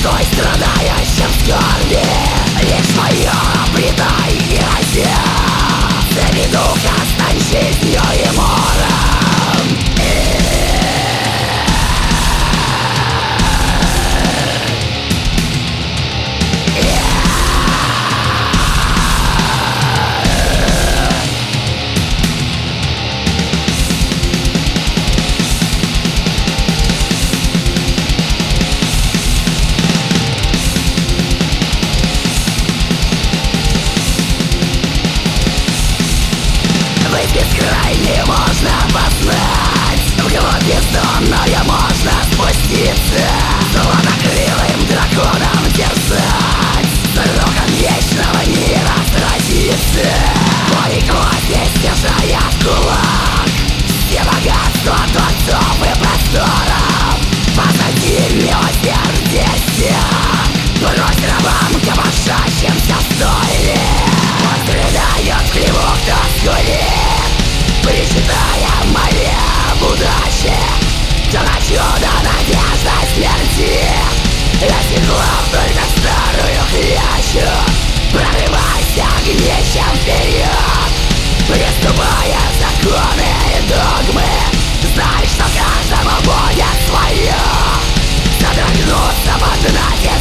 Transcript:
душой страдающим в скорби. Лишь мое обретай и раздел. Цепи духа стань жизнью и мором. Бескрайне можно познать, в грот бездонное можно спуститься, золотокрылым драконом дерзать, сроком вечного мира сразиться. Бой кости стяжая в кулак, все богатства дворцов и просторов позади милосердие стяг. Брось рабам, копошащимся в стойле, он страдает в хлеву, кто скулит, причитая, моля об удаче, то на чудо надежда смерти рассекла только старую хлячу. Прорывайся гнещем вперед, приступая законы и догмы. Знай, что каждому будет свое, содрогнуться под натиском